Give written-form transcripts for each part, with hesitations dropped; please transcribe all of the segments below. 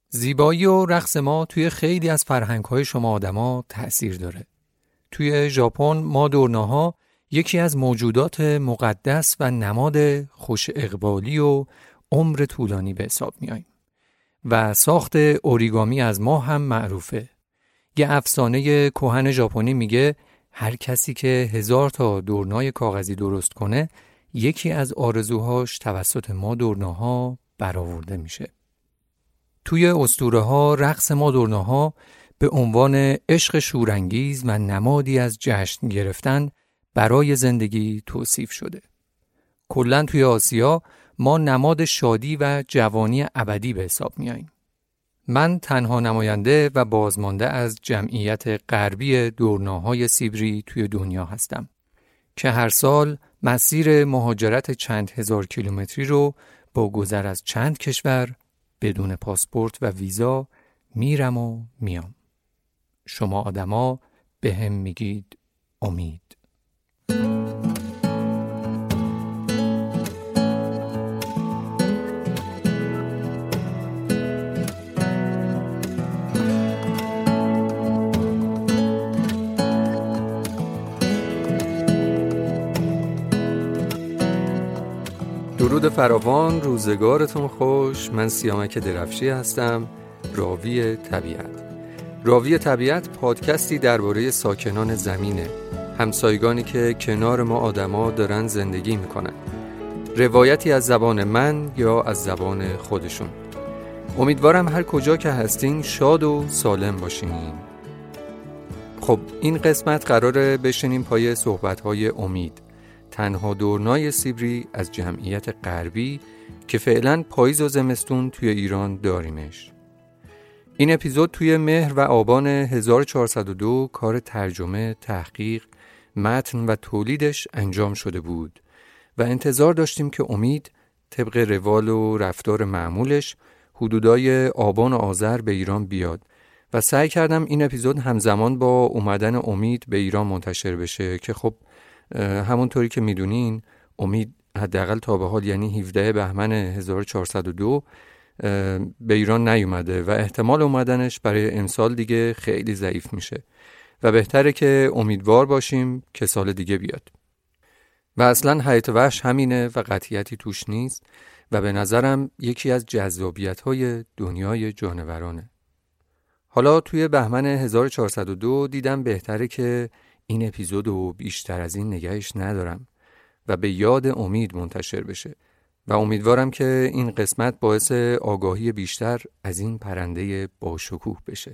زیبایی و رقص ما توی خیلی از فرهنگ‌های شما آدما تأثیر داره. توی ژاپن ما دورناها یکی از موجودات مقدس و نماد خوش اقبالی و عمر طولانی به حساب میاییم. و ساخت اوریگامی از ما هم معروفه. یه افسانه کهن ژاپنی میگه هر کسی که 1000 تا دورنای کاغذی درست کنه یکی از آرزوهاش توسط ما دورناها برآورده میشه. توی اسطوره‌ها رقص ما دورناها به عنوان عشق شورانگیز و نمادی از جشن گرفتن برای زندگی توصیف شده. کلاً توی آسیا ما نماد شادی و جوانی ابدی به حساب میاییم. من تنها نماینده و بازمانده از جمعیت غربی دورناهای سیبری توی دنیا هستم که هر سال مسیر مهاجرت چند هزار کیلومتری رو با گذر از چند کشور بدون پاسپورت و ویزا میرم و میام. شما آدما به هم میگید امید. درود فراوان، روزگارتون خوش. من سیامک درفشی هستم، راوی طبیعت. راوی طبیعت پادکستی درباره ساکنان زمینه، همسایگانی که کنار ما آدما دارن زندگی میکنن. روایتی از زبان من یا از زبان خودشون. امیدوارم هر کجا که هستین شاد و سالم باشین. خب این قسمت قراره بشینیم پای صحبت‌های امید، تنها دورنای سیبری از جمعیت غربی که فعلاً پاییز و زمستون توی ایران داریمش. این اپیزود توی مهر و آبان 1402 کار ترجمه، تحقیق، متن و تولیدش انجام شده بود و انتظار داشتیم که امید طبق روال و رفتار معمولش حدودای آبان و آذر به ایران بیاد و سعی کردم این اپیزود همزمان با اومدن امید به ایران منتشر بشه که خب همونطوری که میدونین امید حداقل تا به حال یعنی 17 بهمن 1402 به ایران نیومده و احتمال اومدنش برای امسال دیگه خیلی ضعیف میشه و بهتره که امیدوار باشیم که سال دیگه بیاد. و اصلا حیات وحش همینه و قطعیتی توش نیست و به نظرم یکی از جذابیت‌های دنیای جانورانه. حالا توی بهمن 1402 دیدم بهتره که این اپیزودو بیشتر از این نگهش ندارم و به یاد امید منتشر بشه و امیدوارم که این قسمت باعث آگاهی بیشتر از این پرنده باشکوه بشه.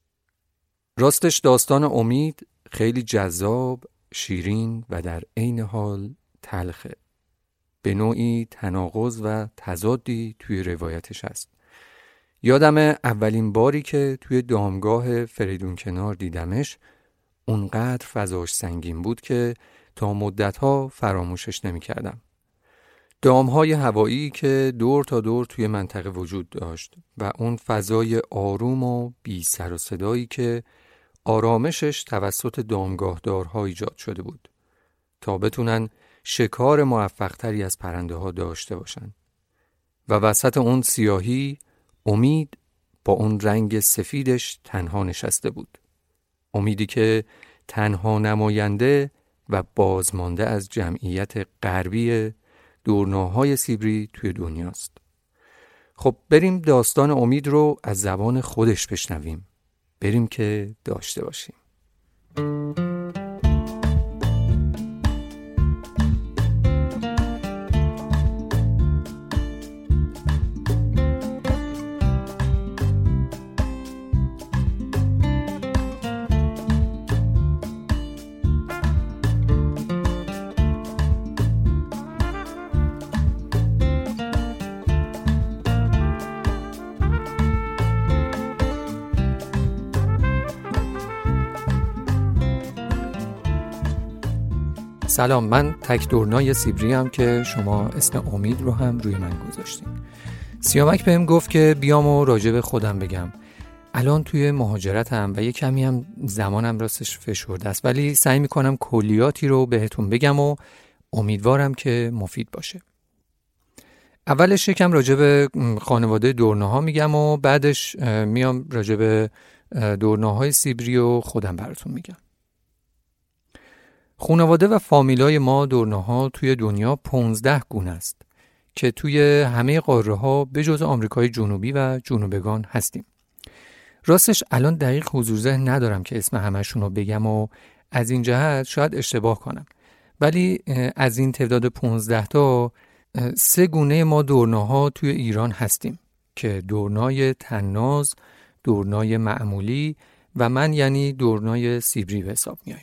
راستش داستان امید خیلی جذاب، شیرین و در عین حال تلخه. به نوعی تناقض و تضادی توی روایتش هست. یادم اولین باری که توی دامگاه فریدون کنار دیدمش اونقدر فضاش سنگین بود که تا مدتها فراموشش نمی کردم. دامهای هوایی که دور تا دور توی منطقه وجود داشت و اون فضای آروم و بی سر و صدایی که آرامشش توسط دامگاهدارها ایجاد شده بود تا بتونن شکار موفق‌تری از پرنده ها داشته باشن. و وسط اون سیاهی امید با اون رنگ سفیدش تنها نشسته بود. امیدی که تنها نماینده و بازمانده از جمعیت غربی دورناهای سیبری توی دنیاست. خب بریم داستان امید رو از زبان خودش بشنویم. بریم که داشته باشیم. سلام، من تک دورنای سیبری هم که شما اسم امید رو هم روی من گذاشتین. سیامک بهم گفت که بیام و راجع به خودم بگم. الان توی مهاجرتم و یه کمی هم زمانم راستش فشرده است، ولی سعی میکنم کلیاتی رو بهتون بگم و امیدوارم که مفید باشه. اولش یکم راجع به خانواده دورناها میگم و بعدش میام راجع به دورناهای سیبری و خودم براتون میگم. خانواده و فامیلای ما دورناها توی دنیا 15 گونه است که توی همه قاره ها به جز آمریکای جنوبی و جنوبگان هستیم. راستش الان دقیق حضور ذهن ندارم که اسم همشون رو بگم و از این جهت شاید اشتباه کنم، ولی از این تعداد 15 تا 3 گونه ما دورناها توی ایران هستیم که دورنای طناز، دورنای معمولی و من یعنی دورنای سیبری به حساب میایم.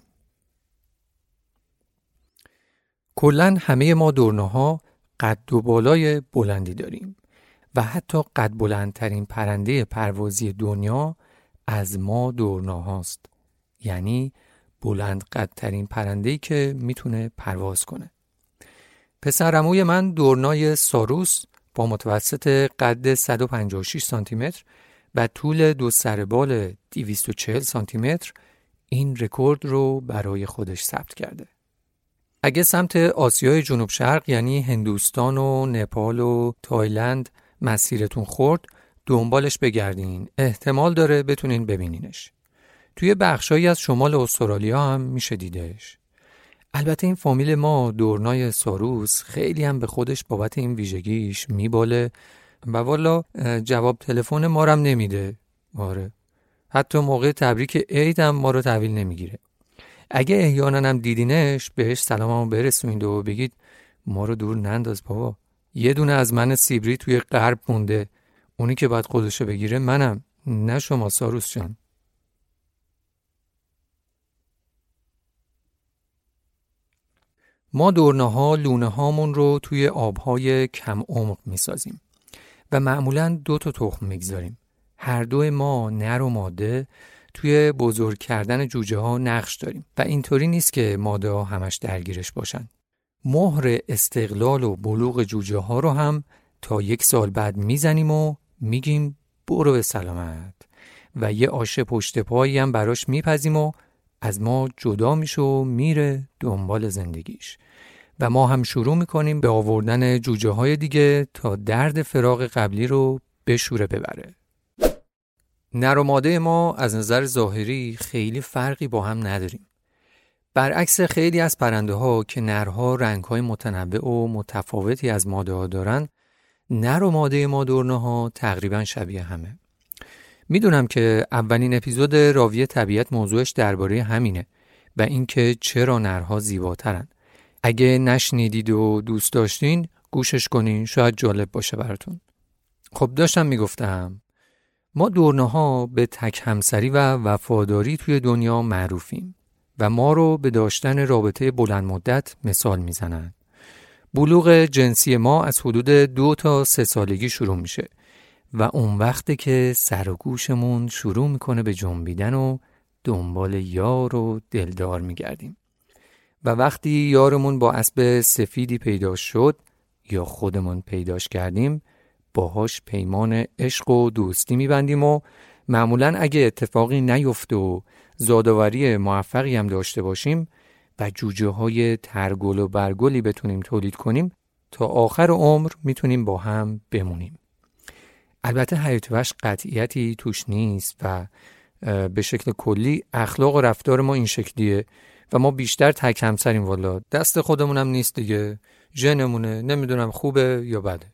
کلاً همه ما دورناها قد و بالای بلندی داریم و حتی قد بلندترین پرنده پروازی دنیا از ما دورناهاست، یعنی بلند قدترین پرنده‌ای که میتونه پرواز کنه. پسرعموی من دورنای ساروس با متوسط قد 156 سانتی متر و طول 2 سربال 240 سانتی متر این رکورد رو برای خودش ثبت کرده. اگه سمت آسیای جنوب شرق یعنی هندوستان و نپال و تایلند مسیرتون خورد، دنبالش بگردین، احتمال داره بتونین ببینینش. توی بخشایی از شمال استرالیا هم میشه دیدش. البته این فامیل ما دورنای ساروس خیلی هم به خودش بابت این ویژگیش میباله و والا جواب تلفن ما رو هم نمیده. آره، حتی موقع تبریک عید هم ما رو تحویل نمیگیره. اگه احیانا هم دیدینش بهش سلاممو برسونید و بگید ما رو دور ننداز بابا، یه دونه از من سیبری توی غرب مونده، اونی که باید خودشو بگیره منم، نه شما ساروس جان. ما دورناها لونه هامون رو توی آبهای کم عمق میسازیم و معمولاً 2 تا تخم میگذاریم. هر دو ما نر و ماده توی بزرگ کردن جوجه ها نقش داریم و اینطوری نیست که ماده ها همش درگیرش باشن. مهر استقلال و بلوغ جوجه ها رو هم تا 1 سال بعد میزنیم و میگیم برو به سلامت و یه آش پشت پایی هم براش میپزیم و از ما جدا میشه و میره دنبال زندگیش و ما هم شروع میکنیم به آوردن جوجه های دیگه تا درد فراق قبلی رو بشوره ببره. نر و ماده ما از نظر ظاهری خیلی فرقی با هم نداریم. برعکس خیلی از پرنده ها که نرها رنگ های متنوع و متفاوتی از ماده ها دارن، نر و ماده ما دورناها تقریبا شبیه همه. میدونم که اولین اپیزود راوی طبیعت موضوعش درباره همینه و اینکه چرا نرها زیباترن. اگه نشنیدید و دوست داشتین گوشش کنین، شاید جالب باشه براتون. خب داشتم میگفتم ما دورناها به تک همسری و وفاداری توی دنیا معروفیم و ما رو به داشتن رابطه بلند مدت مثال میزنن. بلوغ جنسی ما از حدود 2 تا 3 سالگی شروع میشه و اون وقته که سر و گوشمون شروع میکنه به جنبیدن و دنبال یار و دلدار میگردیم. و وقتی یارمون با اسب سفیدی پیدا شد یا خودمون پیداش کردیم، باهاش پیمان عشق و دوستی میبندیم و معمولاً اگه اتفاقی نیفته و زادآوری موفقی هم داشته باشیم و جوجه های ترگل و برگلی بتونیم تولید کنیم، تا آخر عمر میتونیم با هم بمونیم. البته حیات وحش قطعیتی توش نیست و به شکل کلی اخلاق و رفتار ما این شکلیه و ما بیشتر تک همسریم. والا دست خودمونم نیست دیگه، ژنمونه، نمیدونم خوبه یا بده.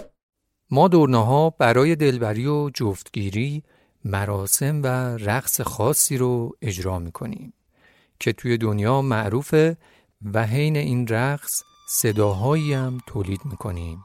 ما دورناها برای دلبری و جفتگیری مراسم و رقص خاصی رو اجرا میکنیم که توی دنیا معروفه و حین این رقص صداهایی هم تولید میکنیم.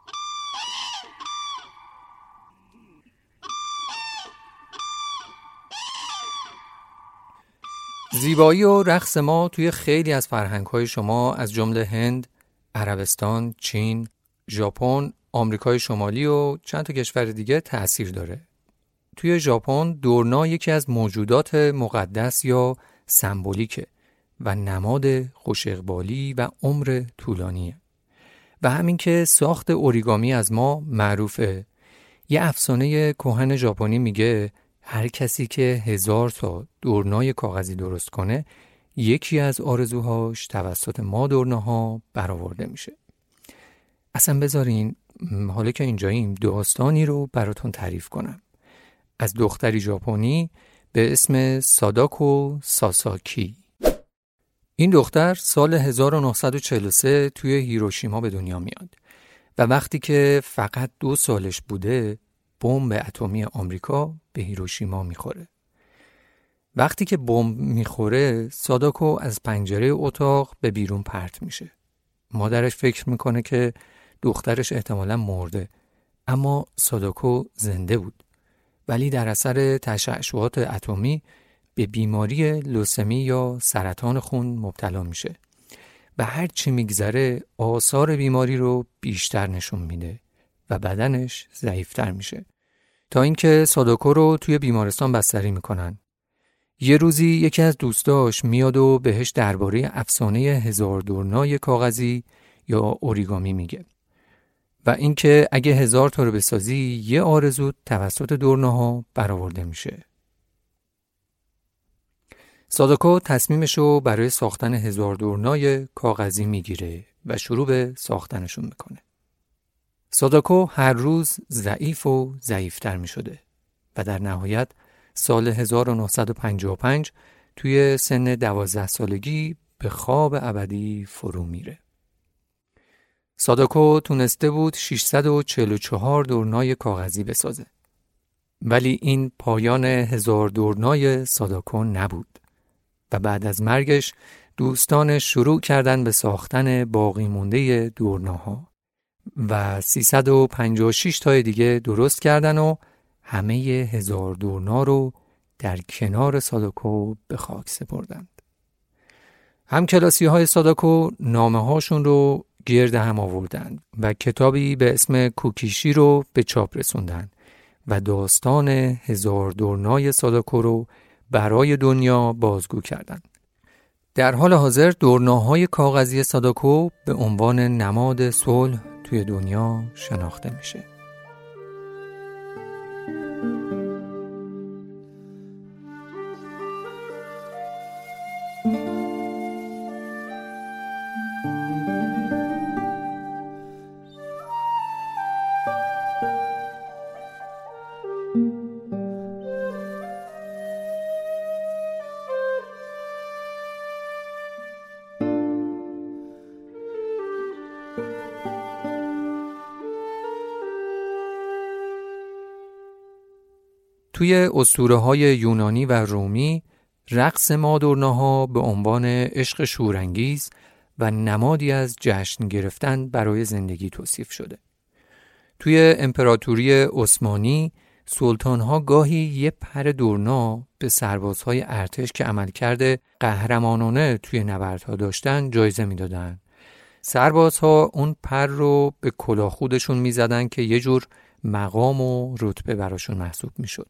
زیبایی و رقص ما توی خیلی از فرهنگ‌های شما از جمله هند، عربستان، چین، ژاپن، آمریکای شمالی و چند تا کشور دیگه تأثیر داره. توی ژاپن دورنا یکی از موجودات مقدس یا سمبولیکه و نماد خوش اقبالی و عمر طولانیه. و همین که ساخت اوریگامی از ما معروفه. یه افسانه کهن ژاپنی میگه هر کسی که 1000 تا دورنای کاغذی درست کنه، یکی از آرزوهاش توسط ما دورناها برآورده میشه. اصلا بذارین حالا که اینجاییم داستانی رو براتون تعریف کنم از دختری ژاپنی به اسم ساداکو ساساکی. این دختر سال 1943 توی هیروشیما به دنیا میاد و وقتی که فقط 2 سالش بوده بمب اتمی آمریکا به هیروشیما میخوره. وقتی که بمب میخوره ساداکو از پنجره اتاق به بیرون پرت میشه. مادرش فکر میکنه که دخترش احتمالاً مرده، اما ساداکو زنده بود، ولی در اثر تشعشعات اتمی به بیماری لوسمی یا سرطان خون مبتلا میشه و هر چی میگذره آثار بیماری رو بیشتر نشون میده و بدنش ضعیفتر میشه تا اینکه ساداکو رو توی بیمارستان بستری میکنن. یه روزی یکی از دوستاش میاد و بهش درباره افسانه 1000 دورنای کاغذی یا اوریگامی میگه و اینکه اگه 1000 تا رو بسازی یه آرزو توسط دورناها برآورده میشه. ساداکو تصمیمشو برای ساختن 1000 دورنای کاغذی میگیره و شروع به ساختنشون میکنه. ساداکو هر روز ضعیف و ضعیفتر میشده و در نهایت سال 1955 توی سن 12 سالگی به خواب ابدی فرو میره. ساداکو تونسته بود 644 دورنای کاغذی بسازه. ولی این پایان 1000 دورنای ساداکو نبود و بعد از مرگش دوستانش شروع کردن به ساختن باقی مونده دورناها و 356 تای دیگه درست کردن و همه 1000 دورنا رو در کنار ساداکو به خاک سپردند. همکلاسی‌های ساداکو نامه هاشون رو گرد هم آوردند و کتابی به اسم کوکیشی رو به چاپ رسوندن و داستان 1000 دورنای ساداکو رو برای دنیا بازگو کردند. در حال حاضر دورناهای کاغذی ساداکو به عنوان نماد صلح توی دنیا شناخته میشه. توی اسطوره‌های یونانی و رومی رقص مادورناها به عنوان عشق شورانگیز و نمادی از جشن گرفتن برای زندگی توصیف شده. توی امپراتوری عثمانی سلطان‌ها گاهی یه پر دورنا به سربازهای ارتش که عملکرد قهرمانانه توی نبردها داشتن جایزه میدادن. سربازها اون پر رو به کلاه خودشون میزدن که یه جور مقام و رتبه براشون محسوب میشد.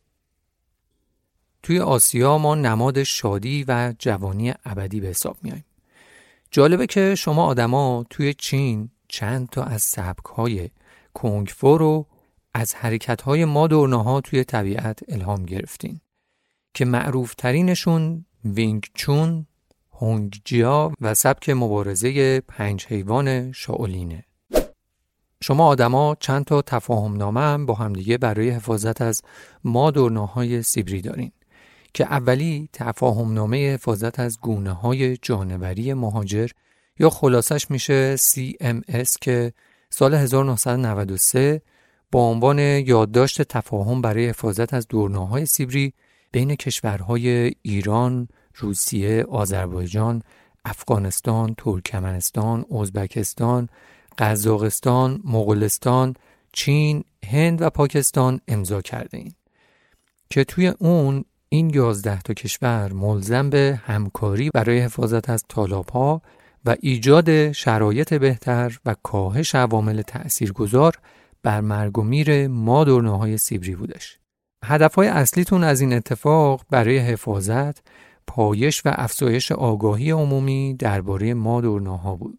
توی آسیا ما نماد شادی و جوانی ابدی به حساب میایم. جالبه که شما آدما توی چین چند تا از سبک‌های کنگ فو رو از حرکت‌های مادورناها توی طبیعت الهام گرفتین که معروف‌ترینشون وینگ چون، هونگ جیا و سبک مبارزه 5 حیوان شاولینه. شما آدما چند تا تفاهم‌نامه هم با همدیگه برای حفاظت از مادورناهای سیبری دارین که اولی تفاهم‌نامه حفاظت از گونه‌های جانوری مهاجر یا خلاصش میشه CMS که سال 1993 با عنوان یادداشت تفاهم برای حفاظت از دورناهای سیبری بین کشورهای ایران، روسیه، آذربایجان، افغانستان، ترکمنستان، ازبکستان، قزاقستان، مغولستان، چین، هند و پاکستان امضا کرده ایم که توی اون این 11 تا کشور ملزم به همکاری برای حفاظت از تالاب‌ها و ایجاد شرایط بهتر و کاهش عوامل تأثیرگذار بر مرگ و میر مادورناهای سیبری بودش. هدفهای اصلیتون از این اتفاق برای حفاظت، پایش و افزایش آگاهی عمومی درباره مادورناها بود.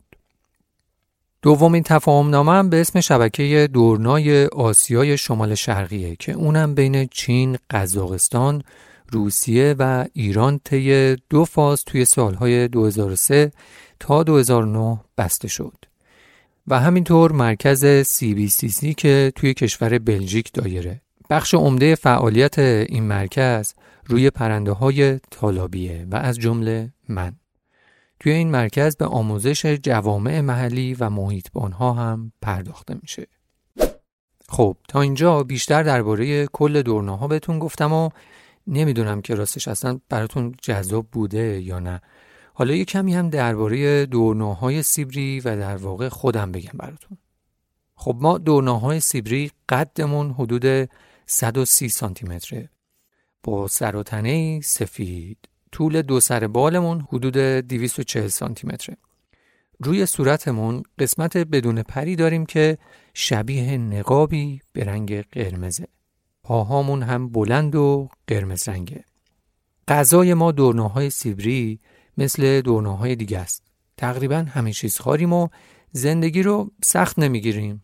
دومین تفاهمنامه هم به اسم شبکه دورنای آسیای شمال شرقیه که اونم بین چین، قزاقستان، روسیه و ایران طی 2 فاز توی سالهای 2003 تا 2009 بسته شد و همینطور مرکز CBCC که توی کشور بلژیک دایره. بخش عمده فعالیت این مرکز روی پرنده‌های تالابیه و از جمله من. توی این مرکز به آموزش جوامع محلی و محیط‌بان‌ها هم پرداخته میشه. خب تا اینجا بیشتر درباره کل دورناها بهتون گفتم و نمیدونم که راستش اصلا براتون جذاب بوده یا نه. حالا یه کمی هم درباره دورناهای سیبری و در واقع خودم بگم براتون. خب ما دورناهای سیبری قدمون حدود 130 سانتی متره با سر و تنه سفید. طول دو سر بالمون حدود 240 سانتی متره. روی صورتمون قسمت بدون پری داریم که شبیه نقابی به رنگ قرمزه. پاهامون هم بلند و قرمز رنگه. غذای ما دورناهای سیبری مثل دورناهای دیگه است. تقریبا همه چیز خوریم و زندگی رو سخت نمیگیریم.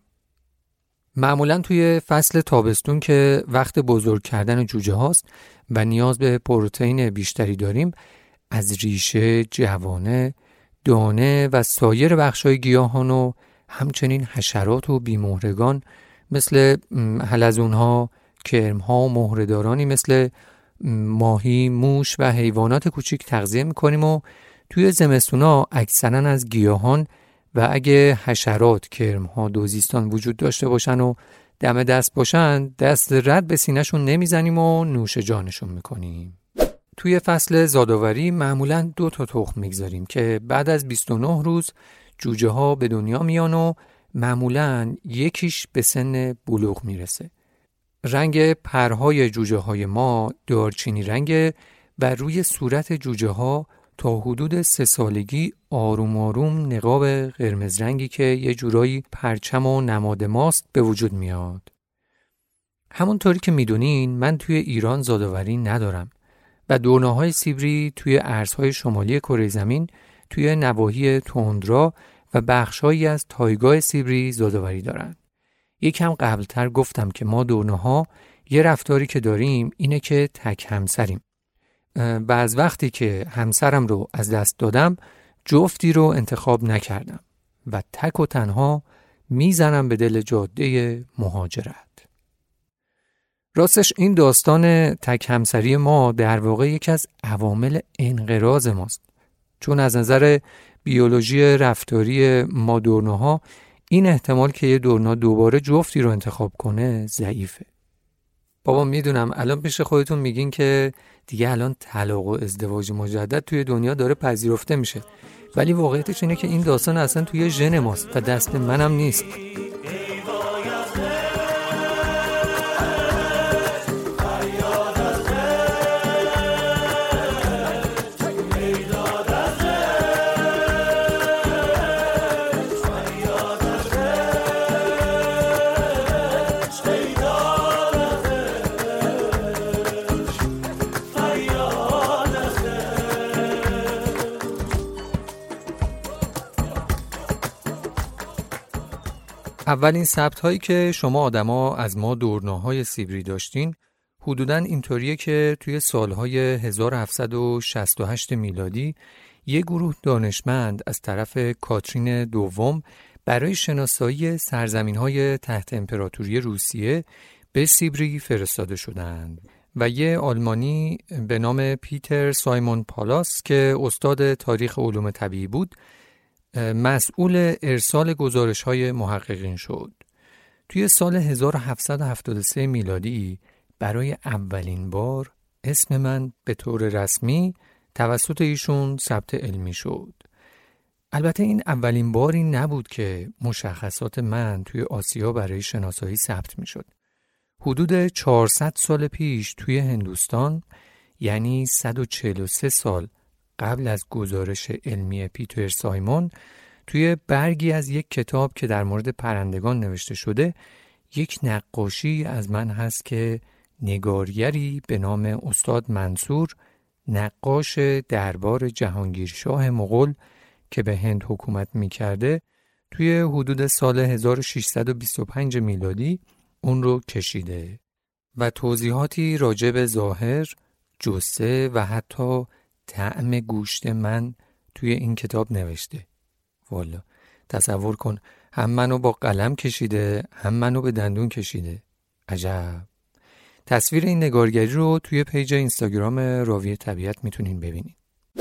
معمولا توی فصل تابستون که وقت بزرگ کردن جوجه هاست و نیاز به پروتئین بیشتری داریم، از ریشه، جوانه، دانه و سایر بخشای گیاهان و همچنین حشرات و بیمهرگان مثل حلزونها، کرمها و مهره‌دارانی مثل ماهی، موش و حیوانات کوچیک تغذیه میکنیم و توی زمستونا اکثرا از گیاهان و اگه حشرات، کرمها، دوزیستان وجود داشته باشن و دم دست باشن، دست رد به سینه‌شون نمیزنیم و نوش جانشون میکنیم. توی فصل زادآوری معمولاً 2 تا تخم میگذاریم که بعد از 29 روز جوجه ها به دنیا میان و معمولاً یکیش به سن بلوغ میرسه. رنگ پرهای جوجه های ما دارچینی رنگه و روی صورت جوجه ها تا حدود 3 سالگی آروم آروم نقاب قرمز رنگی که یه جورایی پرچم و نماد ماست به وجود میاد. همونطوری که میدونین من توی ایران زادآوری ندارم و دورناهای سیبری توی ارزهای شمالی کره زمین توی نواحی تندرا و بخشهایی از تایگاه سیبری زادآوری دارن. یکم قبلتر گفتم که ما دورناها یه رفتاری که داریم اینه که تک همسریم. و از وقتی که همسرم رو از دست دادم جفتی رو انتخاب نکردم و تک و تنها میزنم به دل جاده مهاجرت. راستش این داستان تک همسری ما در واقع یکی از عوامل انقراض ماست، چون از نظر بیولوژی رفتاری ما دورناها این احتمال که یه دورنا دوباره جفتی رو انتخاب کنه ضعیفه. بابا میدونم الان پیش خودتون میگین که دیگه الان طلاق و ازدواج مجدد توی دنیا داره پذیرفته میشه، ولی واقعیتش اینه که این داستان اصلا توی ژن ماست و دست منم نیست. اولین ثبت هایی که شما آدما از ما دورناهای سیبری داشتین حدوداً اینطوریه که توی سالهای 1768 میلادی یک گروه دانشمند از طرف کاترین دوم برای شناسایی سرزمین‌های تحت امپراتوری روسیه به سیبری فرستاده شدند و یه آلمانی به نام پیتر سایمون پالاس که استاد تاریخ علوم طبیعی بود مسئول ارسال گزارش‌های محققین شد. توی سال 1773 میلادی برای اولین بار اسم من به طور رسمی توسط ایشون ثبت علمی شد. البته این اولین باری نبود که مشخصات من توی آسیا برای شناسایی ثبت می شد. حدود 400 سال پیش توی هندوستان، یعنی 143 سال قبل از گزارش علمی پیتر سایمون، توی برگی از یک کتاب که در مورد پرندگان نوشته شده یک نقاشی از من هست که نگارگری به نام استاد منصور، نقاش دربار جهانگیرشاه مغول که به هند حکومت می‌کرده، توی حدود سال 1625 میلادی اون رو کشیده و توضیحاتی راجع به ظاهر، جثه و حتی طعم گوشت من توی این کتاب نوشته. والا تصور کن هم منو با قلم کشیده، هم منو به دندون کشیده. عجب. تصویر این نگارگری رو توی پیج اینستاگرام راوی طبیعت میتونین ببینید.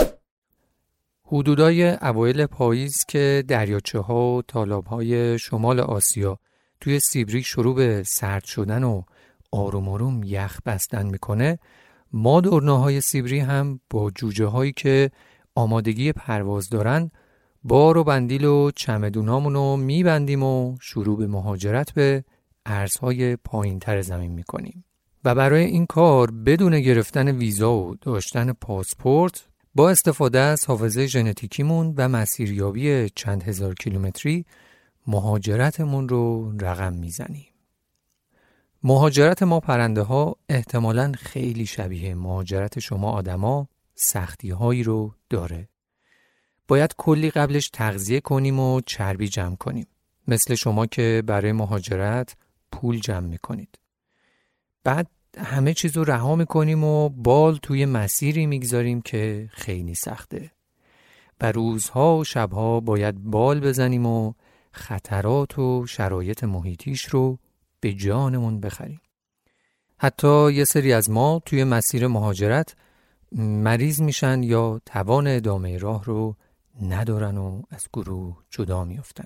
حدودای اوایل پاییز که دریاچه‌ها و تالاب‌های شمال آسیا توی سیبری شروع به سرد شدن و آروم آروم یخ بستن میکنه، ما دورناهای سیبری هم با جوجه‌هایی که آمادگی پرواز دارن بار و بندیل و چمدونامونو میبندیم و شروع به مهاجرت به ارزهای پایین‌تر زمین میکنیم. و برای این کار بدون گرفتن ویزا و داشتن پاسپورت با استفاده از حافظه ژنتیکیمون و مسیریابی چند هزار کیلومتری مهاجرتمون رو رقم میزنیم. مهاجرت ما پرنده ها احتمالاً خیلی شبیه مهاجرت شما آدما سختی هایی رو داره. باید کلی قبلش تغذیه کنیم و چربی جمع کنیم. مثل شما که برای مهاجرت پول جمع میکنید. بعد همه چیز رو رها میکنیم و بال توی مسیری میگذاریم که خیلی سخته. و روزها و شبها باید بال بزنیم و خطرات و شرایط محیطیش رو به جانمون بخریم. حتی یه سری از ما توی مسیر مهاجرت مریض میشن یا توان ادامه راه رو ندارن و از گروه جدا میافتن.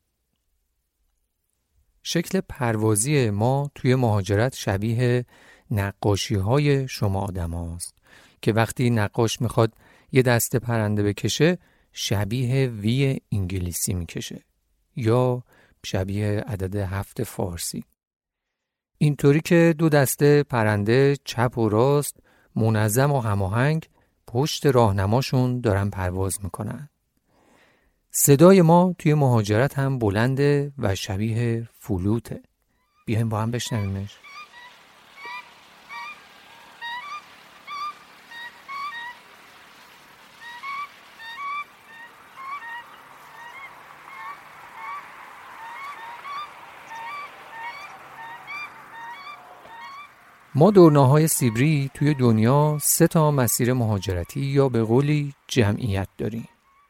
شکل پروازی ما توی مهاجرت شبیه نقاشی های شما آدم هاست که وقتی نقاش میخواد یه دسته پرنده بکشه شبیه وی انگلیسی میکشه یا شبیه عدد 7 فارسی. اینطوری که دو دسته پرنده چپ و راست منظم و هماهنگ پشت راهنماشون دارن پرواز میکنن. صدای ما توی مهاجرت هم بلنده و شبیه فلوته. بیایم با هم بشنویمش. ما دورناهای سیبری توی دنیا 3 مسیر مهاجرتی یا به قولی جمعیت داریم.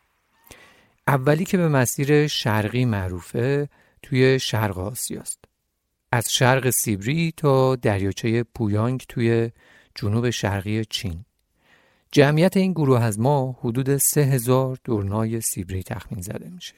اولی که به مسیر شرقی معروفه توی شرق آسیاست. از شرق سیبری تا دریاچه پویانگ توی جنوب شرقی چین. جمعیت این گروه از ما حدود 3000 دورنای سیبری تخمین زده میشه.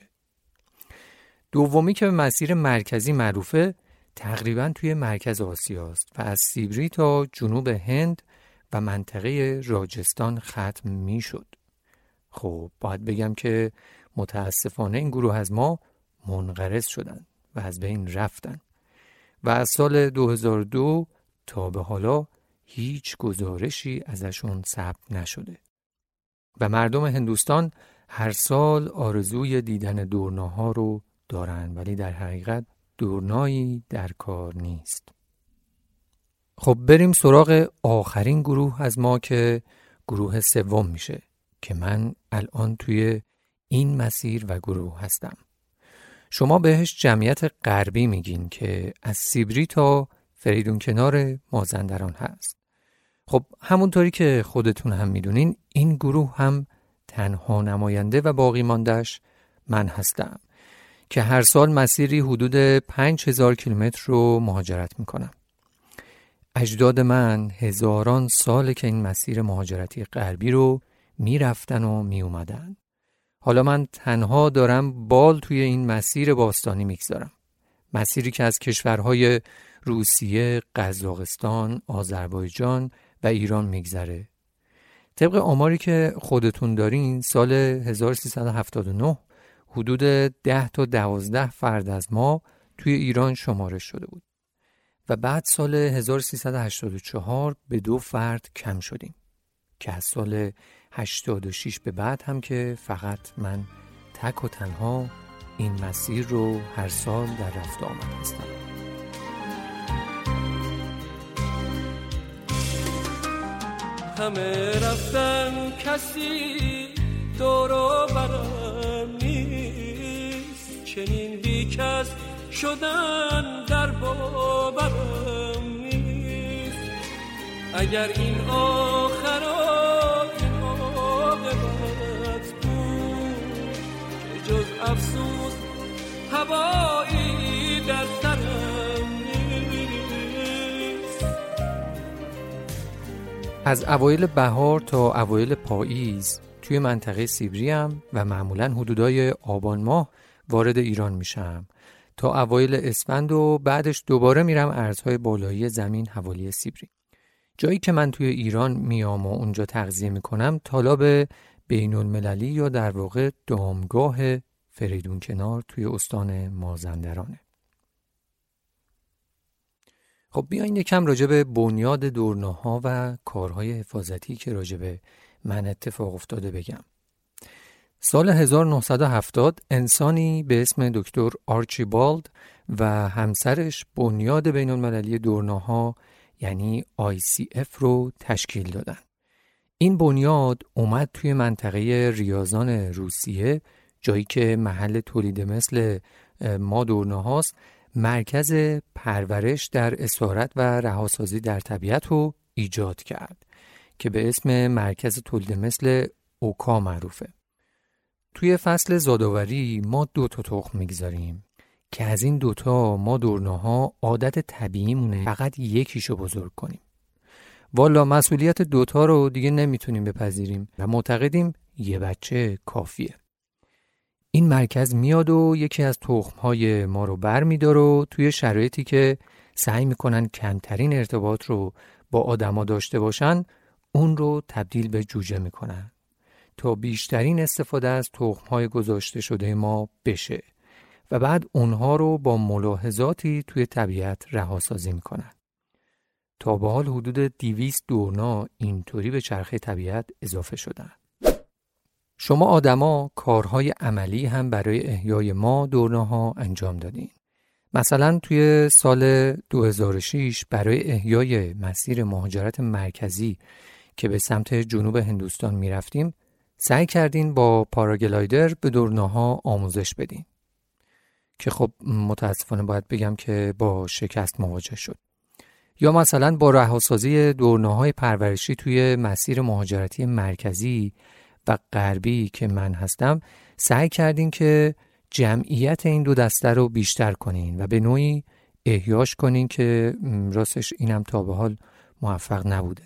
دومی که به مسیر مرکزی معروفه تقریباً توی مرکز آسیاست و از سیبری تا جنوب هند و منطقه راجستان ختم میشد. خب باید بگم که متاسفانه این گروه از ما منقرض شدن و از بین رفتن و از سال 2002 تا به حالا هیچ گزارشی ازشون ثبت نشده. و مردم هندوستان هر سال آرزوی دیدن دورناها رو دارن ولی در حقیقت دورنایی در کار نیست. خب بریم سراغ آخرین گروه از ما که گروه سوم میشه که من الان توی این مسیر و گروه هستم. شما بهش جمعیت غربی میگین که از سیبری تا فریدون کنار مازندران هست. خب همونطوری که خودتون هم میدونین این گروه هم تنها نماینده و باقی ماندهش من هستم که هر سال مسیری حدود 5000 کیلومتر رو مهاجرت میکنم. اجداد من هزاران ساله که این مسیر مهاجرتی غربی رو میرفتن و میومدن. حالا من تنها دارم بال توی این مسیر باستانی میگذارم. مسیری که از کشورهای روسیه، قزاقستان، آذربایجان و ایران میگذره. طبق آماری که خودتون دارین سال 1379 حدود 10 تا 12 فرد از ما توی ایران شمارش شده بود و بعد سال 1384 به 2 فرد کم شدیم که از سال 86 به بعد هم که فقط من تک و تنها این مسیر رو هر سال در رفت آمد هستم. همه رفتن کسی دور و برم نیست، چنین بی کس شدن در باورم نیست. اگر این آخرات عاقبت بود که جز افسوس هوایی در سرم نیست. از اوایل بهار تا اوایل پاییز توی منطقه سیبریم و معمولاً حدودای آبان ماه وارد ایران میشم تا اوایل اسفند و بعدش دوباره میرم ارزهای بالایی زمین حوالی سیبری. جایی که من توی ایران میام و اونجا تغذیه میکنم تالاب بین‌المللی یا در واقع دامگاه فریدون کنار توی استان مازندرانه. خب بیاین یکم راجع به بنیاد دورناها و کارهای حفاظتی که راجع به من اتفاق افتاده بگم. سال 1970 انسانی به اسم دکتر آرچیبالد و همسرش بنیاد بین‌المللی دورناها یعنی ICF رو تشکیل دادن. این بنیاد اومد توی منطقه ریازان روسیه، جایی که محل تولید مثل ما دورناهاست، مرکز پرورش در اسارت و رهاسازی در طبیعت رو ایجاد کرد که به اسم مرکز تولید مثل اوکا معروفه. توی فصل زادآوری ما 2 تا تخم میگذاریم که از این 2 تا ما دورناها عادت طبیعیمونه فقط یکیشو بزرگ کنیم. والا مسئولیت 2 تا رو دیگه نمیتونیم بپذیریم و معتقدیم یه بچه کافیه. این مرکز میاد و یکی از تخم‌های ما رو برمی‌داره و توی شرایطی که سعی میکنن کمترین ارتباط رو با آدما داشته باشن اون رو تبدیل به جوجه میکنن تا بیشترین استفاده از تخم‌های گذاشته شده ما بشه و بعد اونها رو با ملاحظاتی توی طبیعت رهاسازی میکنن. تا به حال حدود 200 دورنا اینطوری به چرخه طبیعت اضافه شدن. شما آدما کارهای عملی هم برای احیای ما دورناها انجام دادین. مثلا توی سال 2006 برای احیای مسیر مهاجرت مرکزی که به سمت جنوب هندوستان میرفتیم سعی کردین با پاراگلایدر به دورناها آموزش بدین که خب متاسفانه باید بگم که با شکست مواجه شد. یا مثلا با رهاسازی دورناهای پرورشی توی مسیر مهاجرتی مرکزی و غربی که من هستم سعی کردین که جمعیت این 2 دسته رو بیشتر کنین و به نوعی احیاش کنین که راستش اینم تا به حال موفق نبوده.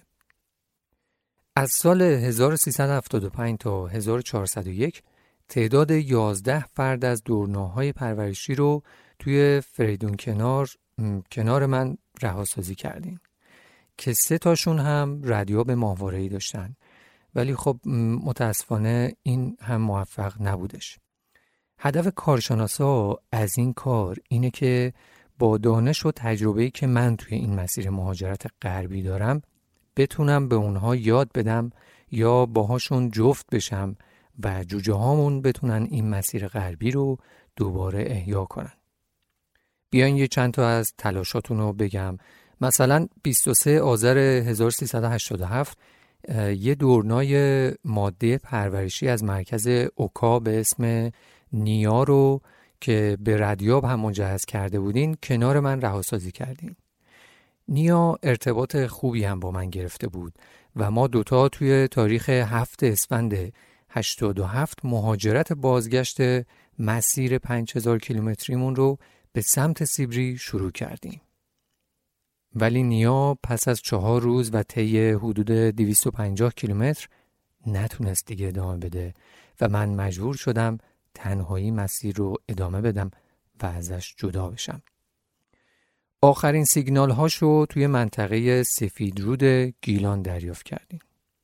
از سال 1375 تا 1401 تعداد 11 فرد از دورناهای پرورشی رو توی فریدون کنار من رهاسازی کردیم که 3 تاشون هم ردیاب ماهواره‌ای داشتن، ولی خب متاسفانه این هم موفق نبودش. هدف کارشناسا از این کار اینه که با دانش و تجربه‌ای که من توی این مسیر مهاجرت غربی دارم بتونم به اونها یاد بدم یا باهاشون جفت بشم و جوجه هامون بتونن این مسیر غربی رو دوباره احیا کنن. بیاین یه چند تا از تلاشاتون رو بگم. مثلا 23 آذر 1387 یه دورنای ماده پرورشی از مرکز اوکا به اسم نیا رو که به ردیاب هم مجهز کرده بودین کنار من رهاسازی کردین. نیا ارتباط خوبی هم با من گرفته بود و ما 2 تا توی تاریخ 7 اسفند 87 مهاجرت بازگشت مسیر 5000 کیلومتریمون رو به سمت سیبری شروع کردیم. ولی نیا پس از 4 روز و طی حدود 250 کیلومتر نتونست دیگه ادامه بده و من مجبور شدم تنهایی مسیر رو ادامه بدم و ازش جدا بشم. آخرین سیگنال هاشو توی منطقه سفیدرود گیلان دریافت کردیم.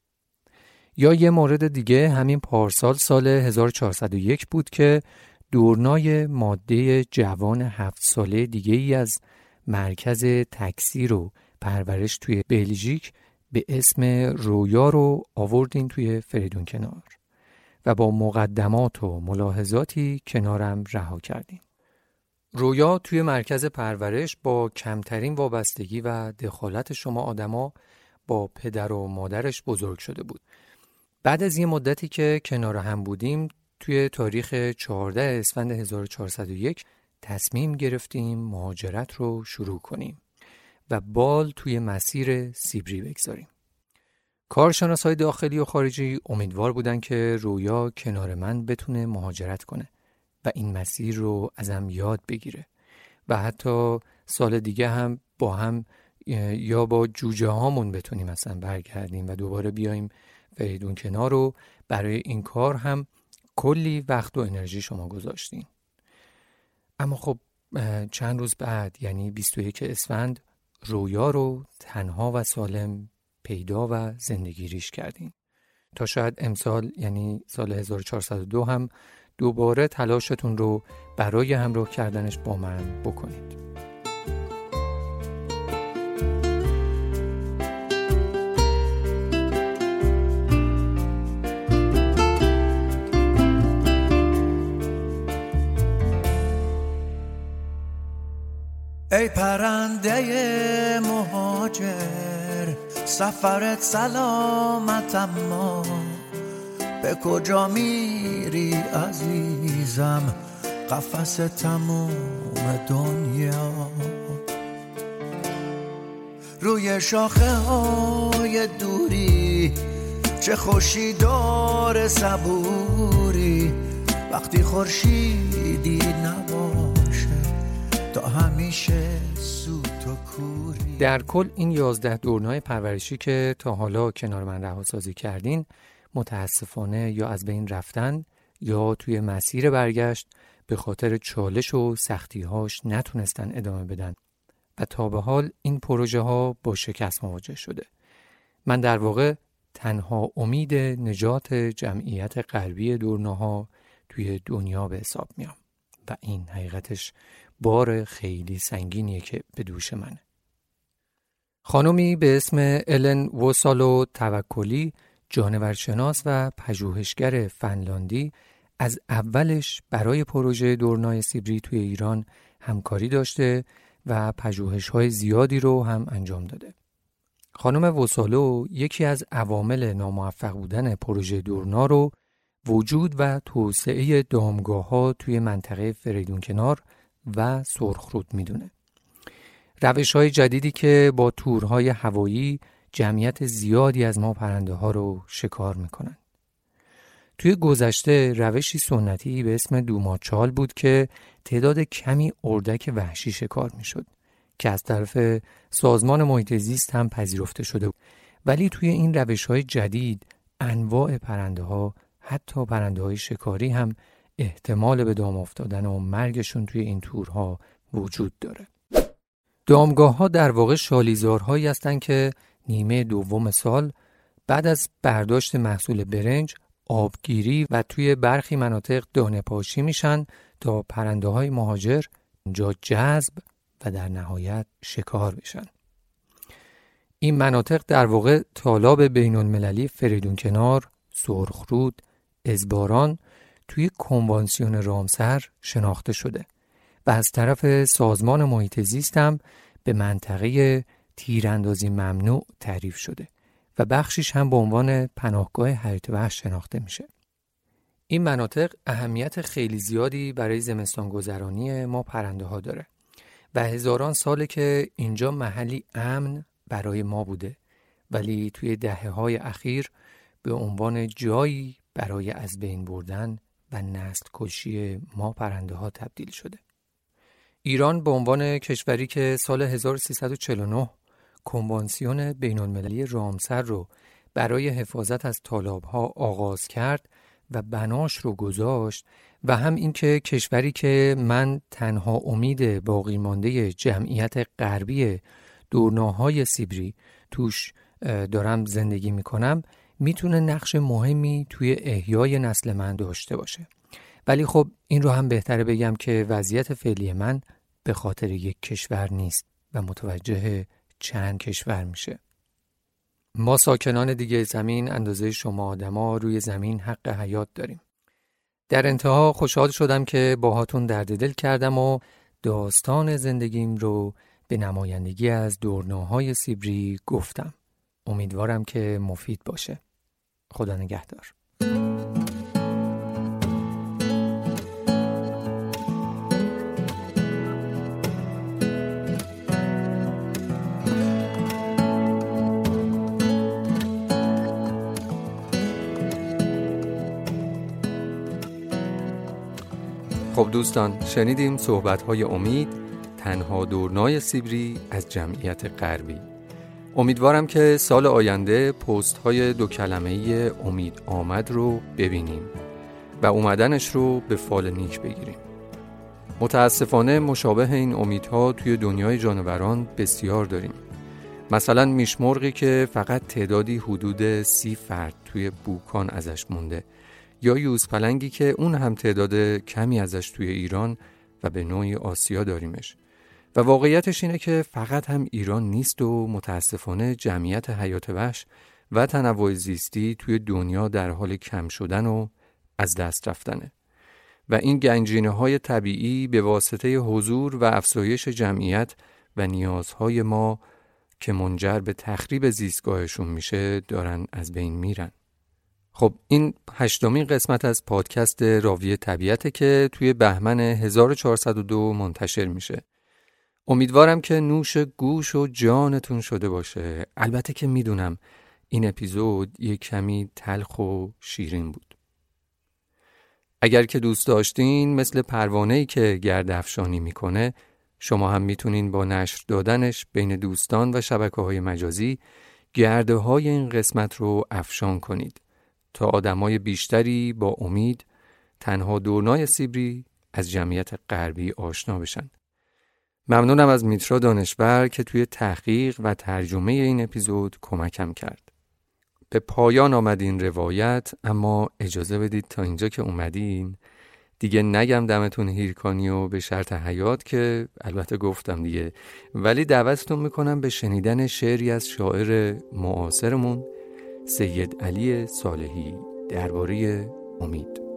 یا یه مورد دیگه همین پارسال سال 1401 بود که دورنای ماده جوان 7 ساله دیگه ای از مرکز تکثیر و پرورش توی بلژیک به اسم رویا رو آوردین توی فریدون کنار و با مقدمات و ملاحظاتی کنارم رها کردین. رویا توی مرکز پرورش با کمترین وابستگی و دخالت شما آدما با پدر و مادرش بزرگ شده بود. بعد از یه مدتی که کنار هم بودیم توی تاریخ 14 اسفند 1401 تصمیم گرفتیم مهاجرت رو شروع کنیم و بال توی مسیر سیبری بگذاریم. کارشناسای داخلی و خارجی امیدوار بودن که رویا کنار من بتونه مهاجرت کنه و این مسیر رو ازم یاد بگیره و حتی سال دیگه هم با هم یا با جوجه هامون بتونیم مثلا برگردیم و دوباره بیایم فریدون کنار رو. برای این کار هم کلی وقت و انرژی شما گذاشتین. اما خب چند روز بعد یعنی 21 اسفند رویا رو تنها و سالم پیدا و زندگی ریش کردین تا شاید امسال یعنی سال 1402 هم دوباره تلاشتون رو برای همراه کردنش با من بکنید. ای پرنده مهاجر سفرت سلامت، اما به کجا میری عزیزم؟ قفس تموم دنیا روی شاخه های دوری، چه خوشی داره صبوری وقتی خورشیدی نباشه تا همیشه سوت و کوری. در کل این 11 دورنای پرورشی که تا حالا کنار من رهاسازی کردین متاسفانه یا از بین رفتن یا توی مسیر برگشت به خاطر چالش و سختی‌هاش نتونستن ادامه بدن و تا به حال این پروژه ها با شکست مواجه شده. من در واقع تنها امید نجات جمعیت غربی دورناها توی دنیا به حساب میام و این حقیقتش بار خیلی سنگینیه که به دوش منه. خانومی به اسم الن وسالو توکلی، جانورشناس و پژوهشگر فنلاندی، از اولش برای پروژه دورنای سیبری توی ایران همکاری داشته و پژوهش‌های زیادی رو هم انجام داده. خانم وسالو یکی از عوامل ناموفق بودن پروژه دورنا رو وجود و توسعه دامگاه‌ها توی منطقه فریدون کنار و سرخرود میدونه. روش‌های جدیدی که با تورهای هوایی جمعیت زیادی از ما پرنده ها رو شکار میکنن. توی گذشته روشی سنتی به اسم دوماچال بود که تعداد کمی اردک وحشی شکار میشد که از طرف سازمان محیط زیست هم پذیرفته شده بود. ولی توی این روش‌های جدید انواع پرنده ها، حتی پرنده های شکاری هم احتمال به دام افتادن و مرگشون توی این تورها وجود داره. دامگاه ها در واقع شالیزارهایی هستن که نیمه دوم سال بعد از برداشت محصول برنج، آبگیری و توی برخی مناطق دانه پاشی میشن تا پرنده های مهاجر اینجا جذب و در نهایت شکار بشن. این مناطق در واقع تالاب بین المللی فریدون کنار، سرخرود، ازباران توی کنوانسیون رامسر شناخته شده و از طرف سازمان محیط زیست هم به منطقه تیراندازی ممنوع تعریف شده و بخشیش هم به عنوان پناهگاه حیات وحش شناخته میشه. این مناطق اهمیت خیلی زیادی برای زمستان گذرانی ما پرنده ها داره و هزاران ساله که اینجا محلی امن برای ما بوده، ولی توی دهه‌های اخیر به عنوان جایی برای از بین بردن و نسل کشی ما پرنده ها تبدیل شده. ایران به عنوان کشوری که سال 1349 کنوانسیون بین المللی رامسر رو برای حفاظت از تالاب‌ها آغاز کرد و بناش رو گذاشت و هم اینکه کشوری که من تنها امید باقی مانده جمعیت غربی دورناهای سیبری توش دارم زندگی میکنم، میتونه نقش مهمی توی احیای نسل من داشته باشه. ولی خب این رو هم بهتره بگم که وضعیت فعلی من به خاطر یک کشور نیست و متوجه چند کشور میشه. ما ساکنان دیگه زمین اندازه شما آدما روی زمین حق حیات داریم. در انتها خوشحال شدم که باهاتون درد دل کردم و داستان زندگیم رو به نمایندگی از دورناهای سیبری گفتم. امیدوارم که مفید باشه. خدا نگهدار. خب دوستان، شنیدیم صحبت‌های امید، تنها دورنای سیبری از جمعیت غربی. امیدوارم که سال آینده پست‌های 2 کلمه‌ای امید آمد رو ببینیم و اومدنش رو به فال نیک بگیریم. متاسفانه مشابه این امیدها توی دنیای جانوران بسیار داریم. مثلا میشمرغی که فقط تعدادی حدود 30 فرد توی بوکان ازش مونده، یا یوزپلنگی که اون هم تعداد کمی ازش توی ایران و به نوعی آسیا داریمش. و واقعیتش اینه که فقط هم ایران نیست و متاسفانه جمعیت حیات وحش و تنوع زیستی توی دنیا در حال کم شدن و از دست رفتنه. و این گنجینه‌های طبیعی به واسطه حضور و افزایش جمعیت و نیازهای ما که منجر به تخریب زیستگاهشون میشه دارن از بین میرن. خب این 8مین قسمت از پادکست راوی طبیعته که توی بهمن 1402 منتشر میشه. امیدوارم که نوش گوش و جانتون شده باشه. البته که میدونم این اپیزود یک کمی تلخ و شیرین بود. اگر که دوست داشتین، مثل پروانه‌ای که گرد افشانی میکنه، شما هم میتونین با نشر دادنش بین دوستان و شبکه‌های مجازی گرده‌های این قسمت رو افشان کنید تا آدمای بیشتری با امید، تنها دورنای سیبری از جمعیت غربی آشنا بشن. ممنونم از میترا دانشور که توی تحقیق و ترجمه این اپیزود کمکم کرد. به پایان آمد این روایت، اما اجازه بدید تا اینجا که اومدین دیگه نگم دمتون هیرکانی و به شرط حیات که البته گفتم دیگه، ولی دعوتتون میکنم به شنیدن شعری از شاعر معاصرمون سید علی صالحی درباره امید.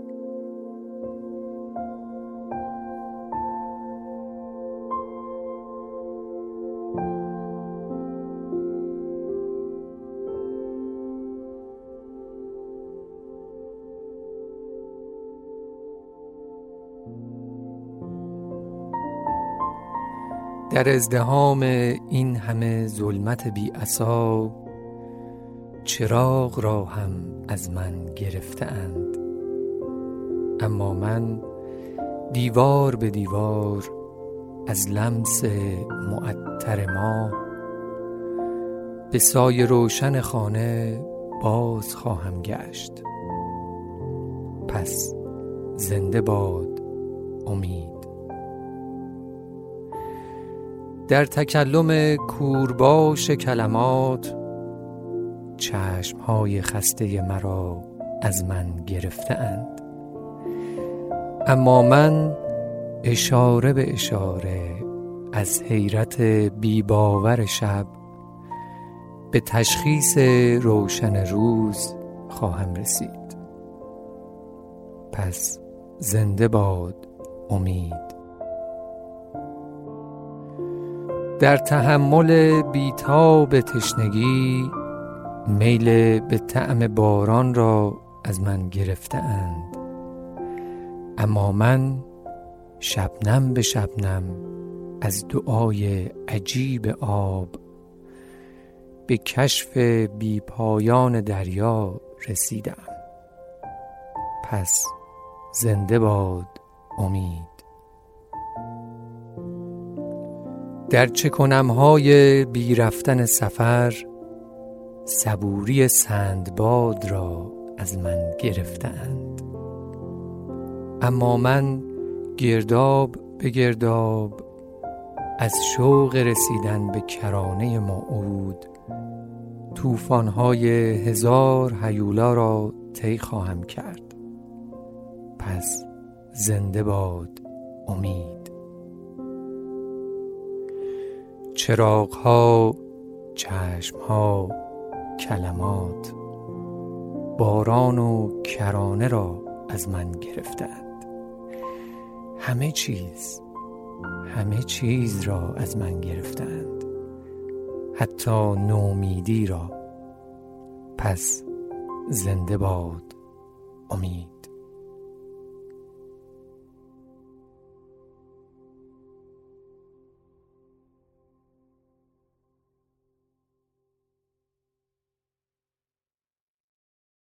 در ازدحام این همه ظلمت بی عصا، چراغ را هم از من گرفته‌اند. اما من دیوار به دیوار از لمس معطر ماه، به سایه روشن خانه باز خواهم گشت. پس زنده باد امید. در تکلم کورباش کلمات، چشمهای خسته مرا از من گرفته‌اند. اما من اشاره به اشاره از حیرت بی‌باور شب به تشخیص روشن روز خواهم رسید. پس زنده باد امید. در تحمل بیتاب تشنگی، میل به طعم باران را از من گرفته‌اند. اما من شبنم به شبنم از دعای عجیب آب به کشف بی پایان دریا رسیدم. پس زنده باد امید. در چکنم‌های بی رفتن سفر، صبوری سندباد را از من گرفتند. اما من گرداب به گرداب از شوق رسیدن به کرانه موعود، طوفان‌های 1000 هیولا را طی خواهم کرد. پس زنده باد امید. چراغ‌ها، چشم‌ها، کلمات، باران و کرانه را از من گرفتند. همه چیز را از من گرفتند، حتی نومیدی را. پس زنده باد امید.